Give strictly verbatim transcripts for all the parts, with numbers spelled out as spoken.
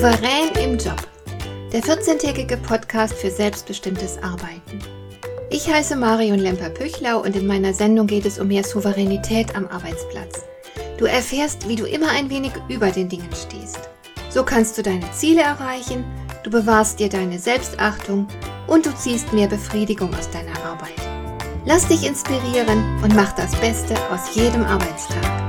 Souverän im Job. Der vierzehntägige Podcast für selbstbestimmtes Arbeiten. Ich heiße Marion Lemper-Püchlau und in meiner Sendung geht es um mehr Souveränität am Arbeitsplatz. Du erfährst, wie du immer ein wenig über den Dingen stehst. So kannst du deine Ziele erreichen, du bewahrst dir deine Selbstachtung und du ziehst mehr Befriedigung aus deiner Arbeit. Lass dich inspirieren und mach das Beste aus jedem Arbeitstag.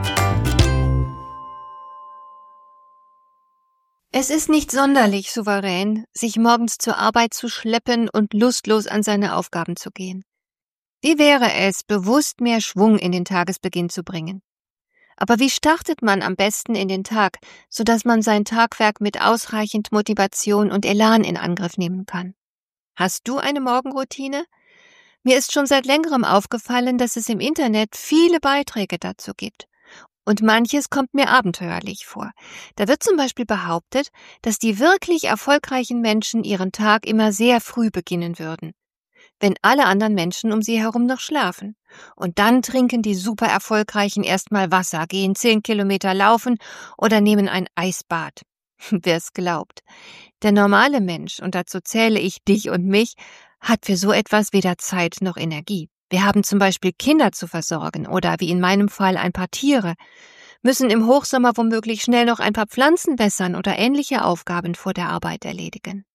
Es ist nicht sonderlich souverän, sich morgens zur Arbeit zu schleppen und lustlos an seine Aufgaben zu gehen. Wie wäre es, bewusst mehr Schwung in den Tagesbeginn zu bringen? Aber wie startet man am besten in den Tag, sodass man sein Tagwerk mit ausreichend Motivation und Elan in Angriff nehmen kann? Hast du eine Morgenroutine? Mir ist schon seit längerem aufgefallen, dass es im Internet viele Beiträge dazu gibt. Und manches kommt mir abenteuerlich vor. Da wird zum Beispiel behauptet, dass die wirklich erfolgreichen Menschen ihren Tag immer sehr früh beginnen würden, wenn alle anderen Menschen um sie herum noch schlafen. Und dann trinken die super Erfolgreichen erstmal Wasser, gehen zehn Kilometer laufen oder nehmen ein Eisbad. Wer es glaubt. Der normale Mensch, und dazu zähle ich dich und mich, hat für so etwas weder Zeit noch Energie. Wir haben zum Beispiel Kinder zu versorgen oder wie in meinem Fall ein paar Tiere, müssen im Hochsommer womöglich schnell noch ein paar Pflanzen wässern oder ähnliche Aufgaben vor der Arbeit erledigen.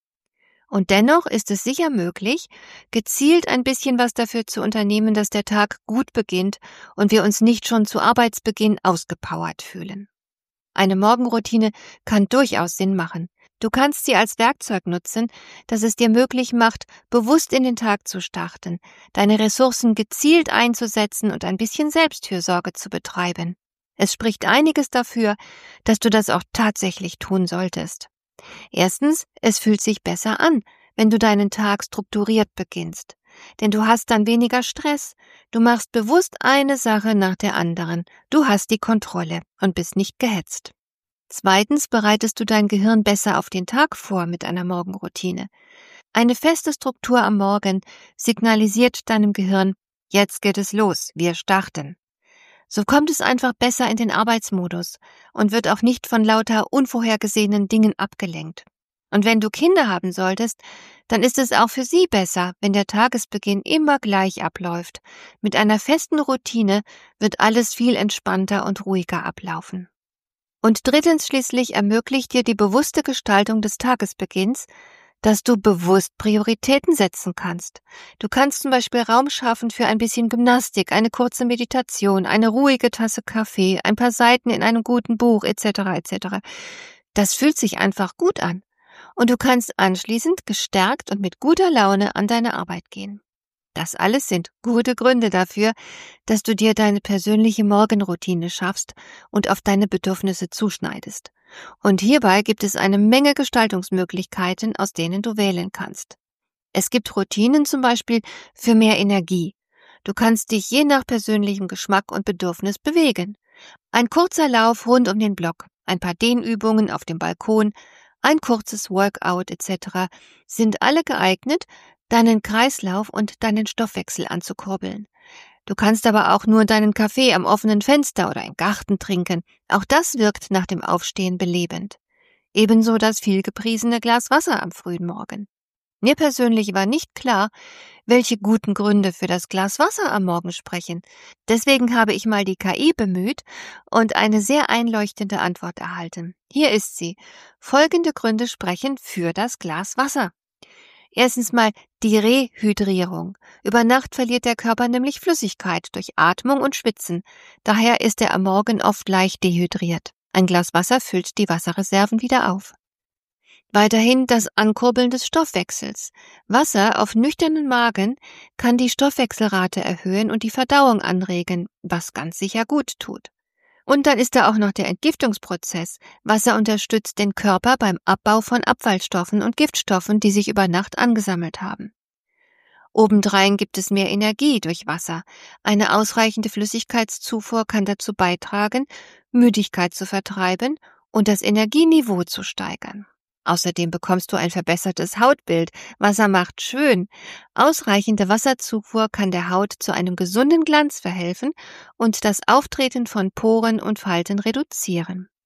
Und dennoch ist es sicher möglich, gezielt ein bisschen was dafür zu unternehmen, dass der Tag gut beginnt und wir uns nicht schon zu Arbeitsbeginn ausgepowert fühlen. Eine Morgenroutine kann durchaus Sinn machen. Du kannst sie als Werkzeug nutzen, das es dir möglich macht, bewusst in den Tag zu starten, deine Ressourcen gezielt einzusetzen und ein bisschen Selbstfürsorge zu betreiben. Es spricht einiges dafür, dass du das auch tatsächlich tun solltest. Erstens, es fühlt sich besser an, wenn du deinen Tag strukturiert beginnst. Denn du hast dann weniger Stress. Du machst bewusst eine Sache nach der anderen. Du hast die Kontrolle und bist nicht gehetzt. Zweitens bereitest du dein Gehirn besser auf den Tag vor mit einer Morgenroutine. Eine feste Struktur am Morgen signalisiert deinem Gehirn, jetzt geht es los, wir starten. So kommt es einfach besser in den Arbeitsmodus und wird auch nicht von lauter unvorhergesehenen Dingen abgelenkt. Und wenn du Kinder haben solltest, dann ist es auch für sie besser, wenn der Tagesbeginn immer gleich abläuft. Mit einer festen Routine wird alles viel entspannter und ruhiger ablaufen. Und drittens schließlich ermöglicht dir die bewusste Gestaltung des Tagesbeginns, dass du bewusst Prioritäten setzen kannst. Du kannst zum Beispiel Raum schaffen für ein bisschen Gymnastik, eine kurze Meditation, eine ruhige Tasse Kaffee, ein paar Seiten in einem guten Buch et cetera et cetera. Das fühlt sich einfach gut an. Und du kannst anschließend gestärkt und mit guter Laune an deine Arbeit gehen. Das alles sind gute Gründe dafür, dass du dir deine persönliche Morgenroutine schaffst und auf deine Bedürfnisse zuschneidest. Und hierbei gibt es eine Menge Gestaltungsmöglichkeiten, aus denen du wählen kannst. Es gibt Routinen zum Beispiel für mehr Energie. Du kannst dich je nach persönlichem Geschmack und Bedürfnis bewegen. Ein kurzer Lauf rund um den Block, ein paar Dehnübungen auf dem Balkon, ein kurzes Workout et cetera sind alle geeignet, deinen Kreislauf und deinen Stoffwechsel anzukurbeln. Du kannst aber auch nur deinen Kaffee am offenen Fenster oder im Garten trinken. Auch das wirkt nach dem Aufstehen belebend. Ebenso das vielgepriesene Glas Wasser am frühen Morgen. Mir persönlich war nicht klar, welche guten Gründe für das Glas Wasser am Morgen sprechen. Deswegen habe ich mal die K I bemüht und eine sehr einleuchtende Antwort erhalten. Hier ist sie. Folgende Gründe sprechen für das Glas Wasser. Erstens mal die Rehydrierung. Über Nacht verliert der Körper nämlich Flüssigkeit durch Atmung und Schwitzen. Daher ist er am Morgen oft leicht dehydriert. Ein Glas Wasser füllt die Wasserreserven wieder auf. Weiterhin das Ankurbeln des Stoffwechsels. Wasser auf nüchternen Magen kann die Stoffwechselrate erhöhen und die Verdauung anregen, was ganz sicher gut tut. Und dann ist da auch noch der Entgiftungsprozess. Wasser unterstützt den Körper beim Abbau von Abfallstoffen und Giftstoffen, die sich über Nacht angesammelt haben. Obendrein gibt es mehr Energie durch Wasser. Eine ausreichende Flüssigkeitszufuhr kann dazu beitragen, Müdigkeit zu vertreiben und das Energieniveau zu steigern. Außerdem bekommst du ein verbessertes Hautbild. Wasser macht schön. Ausreichende Wasserzufuhr kann der Haut zu einem gesunden Glanz verhelfen und das Auftreten von Poren und Falten reduzieren.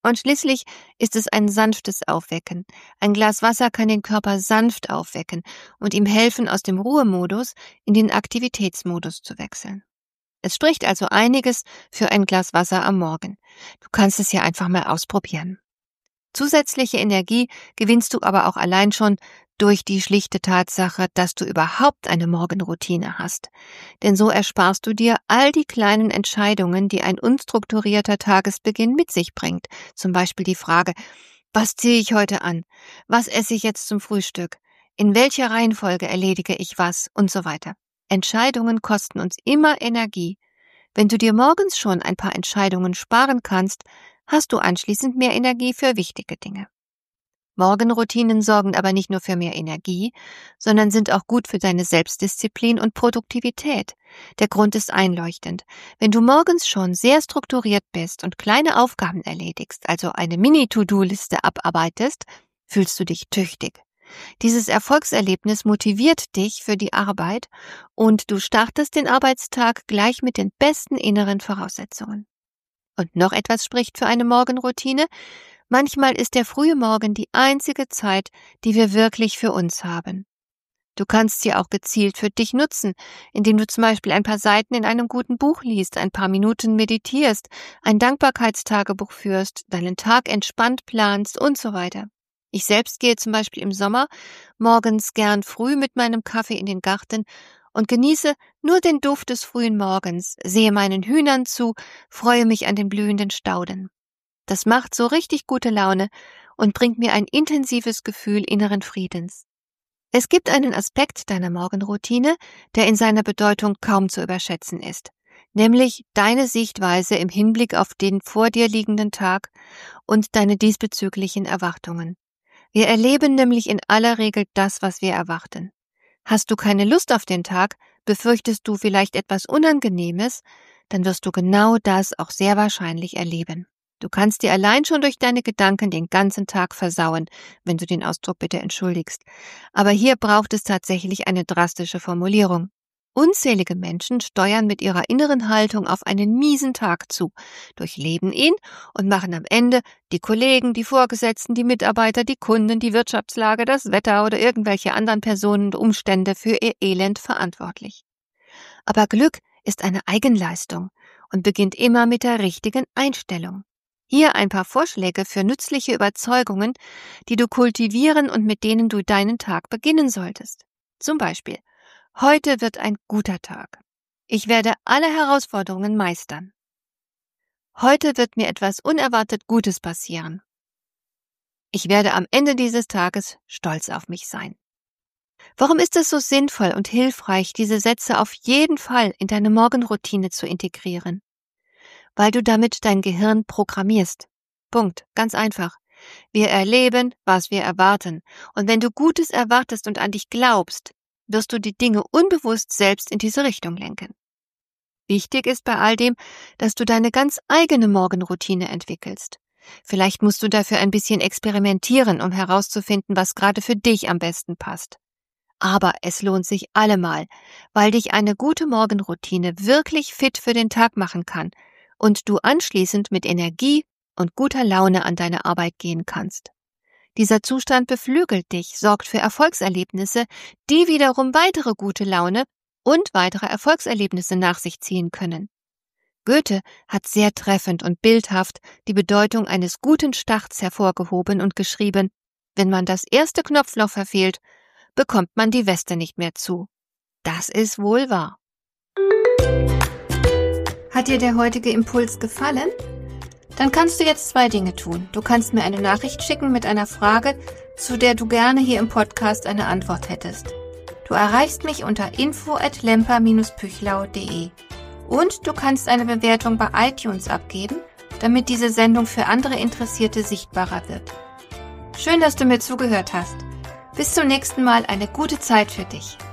Und schließlich ist es ein sanftes Aufwecken. Ein Glas Wasser kann den Körper sanft aufwecken und ihm helfen, aus dem Ruhemodus in den Aktivitätsmodus zu wechseln. Es spricht also einiges für ein Glas Wasser am Morgen. Du kannst es ja einfach mal ausprobieren. Zusätzliche Energie gewinnst du aber auch allein schon durch die schlichte Tatsache, dass du überhaupt eine Morgenroutine hast. Denn so ersparst du dir all die kleinen Entscheidungen, die ein unstrukturierter Tagesbeginn mit sich bringt. Zum Beispiel die Frage, was ziehe ich heute an? Was esse ich jetzt zum Frühstück? In welcher Reihenfolge erledige ich was? Und so weiter. Entscheidungen kosten uns immer Energie. Wenn du dir morgens schon ein paar Entscheidungen sparen kannst, hast du anschließend mehr Energie für wichtige Dinge. Morgenroutinen sorgen aber nicht nur für mehr Energie, sondern sind auch gut für deine Selbstdisziplin und Produktivität. Der Grund ist einleuchtend. Wenn du morgens schon sehr strukturiert bist und kleine Aufgaben erledigst, also eine Mini-To-Do-Liste abarbeitest, fühlst du dich tüchtig. Dieses Erfolgserlebnis motiviert dich für die Arbeit und du startest den Arbeitstag gleich mit den besten inneren Voraussetzungen. Und noch etwas spricht für eine Morgenroutine. Manchmal ist der frühe Morgen die einzige Zeit, die wir wirklich für uns haben. Du kannst sie auch gezielt für dich nutzen, indem du zum Beispiel ein paar Seiten in einem guten Buch liest, ein paar Minuten meditierst, ein Dankbarkeitstagebuch führst, deinen Tag entspannt planst und so weiter. Ich selbst gehe zum Beispiel im Sommer morgens gern früh mit meinem Kaffee in den Garten und genieße nur den Duft des frühen Morgens, sehe meinen Hühnern zu, freue mich an den blühenden Stauden. Das macht so richtig gute Laune und bringt mir ein intensives Gefühl inneren Friedens. Es gibt einen Aspekt deiner Morgenroutine, der in seiner Bedeutung kaum zu überschätzen ist, nämlich deine Sichtweise im Hinblick auf den vor dir liegenden Tag und deine diesbezüglichen Erwartungen. Wir erleben nämlich in aller Regel das, was wir erwarten. Hast du keine Lust auf den Tag, befürchtest du vielleicht etwas Unangenehmes, dann wirst du genau das auch sehr wahrscheinlich erleben. Du kannst dir allein schon durch deine Gedanken den ganzen Tag versauen, wenn du den Ausdruck bitte entschuldigst. Aber hier braucht es tatsächlich eine drastische Formulierung. Unzählige Menschen steuern mit ihrer inneren Haltung auf einen miesen Tag zu, durchleben ihn und machen am Ende die Kollegen, die Vorgesetzten, die Mitarbeiter, die Kunden, die Wirtschaftslage, das Wetter oder irgendwelche anderen Personen und Umstände für ihr Elend verantwortlich. Aber Glück ist eine Eigenleistung und beginnt immer mit der richtigen Einstellung. Hier ein paar Vorschläge für nützliche Überzeugungen, die du kultivieren und mit denen du deinen Tag beginnen solltest. Zum Beispiel: Heute wird ein guter Tag. Ich werde alle Herausforderungen meistern. Heute wird mir etwas unerwartet Gutes passieren. Ich werde am Ende dieses Tages stolz auf mich sein. Warum ist es so sinnvoll und hilfreich, diese Sätze auf jeden Fall in deine Morgenroutine zu integrieren? Weil du damit dein Gehirn programmierst. Punkt. Ganz einfach. Wir erleben, was wir erwarten. Und wenn du Gutes erwartest und an dich glaubst, wirst du die Dinge unbewusst selbst in diese Richtung lenken. Wichtig ist bei all dem, dass du deine ganz eigene Morgenroutine entwickelst. Vielleicht musst du dafür ein bisschen experimentieren, um herauszufinden, was gerade für dich am besten passt. Aber es lohnt sich allemal, weil dich eine gute Morgenroutine wirklich fit für den Tag machen kann und du anschließend mit Energie und guter Laune an deine Arbeit gehen kannst. Dieser Zustand beflügelt dich, sorgt für Erfolgserlebnisse, die wiederum weitere gute Laune und weitere Erfolgserlebnisse nach sich ziehen können. Goethe hat sehr treffend und bildhaft die Bedeutung eines guten Starts hervorgehoben und geschrieben: Wenn man das erste Knopfloch verfehlt, bekommt man die Weste nicht mehr zu. Das ist wohl wahr. Hat dir der heutige Impuls gefallen? Dann kannst du jetzt zwei Dinge tun. Du kannst mir eine Nachricht schicken mit einer Frage, zu der du gerne hier im Podcast eine Antwort hättest. Du erreichst mich unter info at lemper dash püchlau punkt de. Und du kannst eine Bewertung bei iTunes abgeben, damit diese Sendung für andere Interessierte sichtbarer wird. Schön, dass du mir zugehört hast. Bis zum nächsten Mal, eine gute Zeit für dich.